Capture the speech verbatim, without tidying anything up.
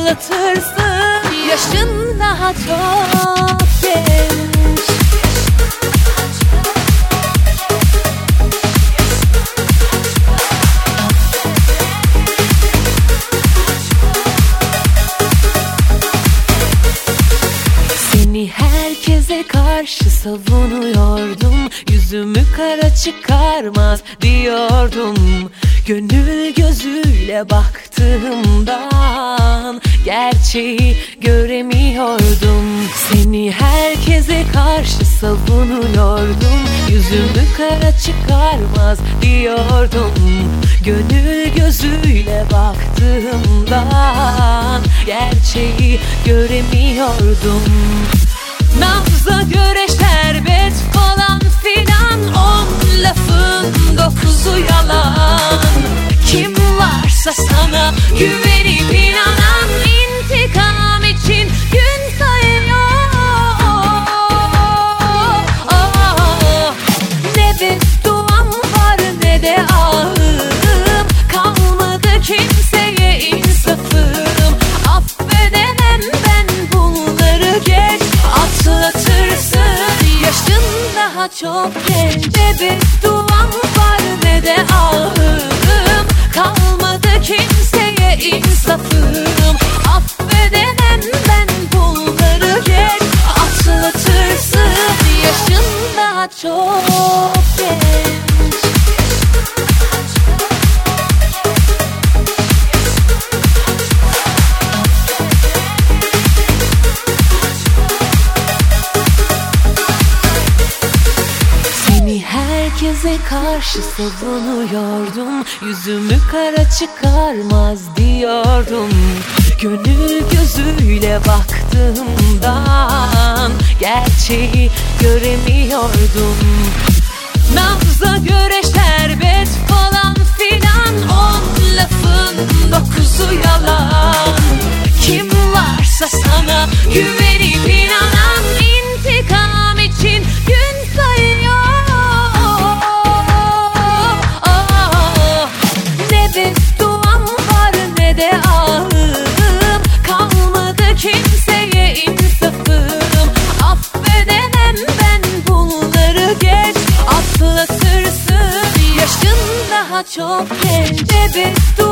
atlatırsın. Yaşın daha çok genç. Seni herkese karşı savunuyordum, yüzümü kara çıkarmaz diyordum. Gönül gözüyle baktığımdan gerçeği göremiyordum. Seni herkese karşı savunuyordum, yüzümü kara çıkarmaz diyordum. Gönül gözüyle baktığımdan gerçeği göremiyordum. Nabza göre şerbet falan filan, on lafın dokuzu yalan. Kim varsa sana güvenip inanan, intikam için gün sayıyor. Ne bedduam var ne de ahım, kalmadı kimseye insafım. Affedemem ben bunları, geç atlatırsın. Yaşın daha çok genç. Ne bedduam var ne de ahım, kalmadı kimseye insafım. Affedemem ben bunları, geç atlatırsın. Yaşın daha çok genç. Herkese karşı savunuyordum, yüzümü kara çıkarmaz diyordum. Gönül gözüyle baktığımdan gerçeği göremiyordum. Nabza göre şerbet falan filan, on lafın dokuzu yalan. Kim varsa sana güvenip inanan, intikam için gün sayıyor. Ne bedduam var ne de ahım, kalmadı kimseye insafım. Affedemem ben bunları, geç atlatırsın. Yaşın daha çok genç. Ne bedduam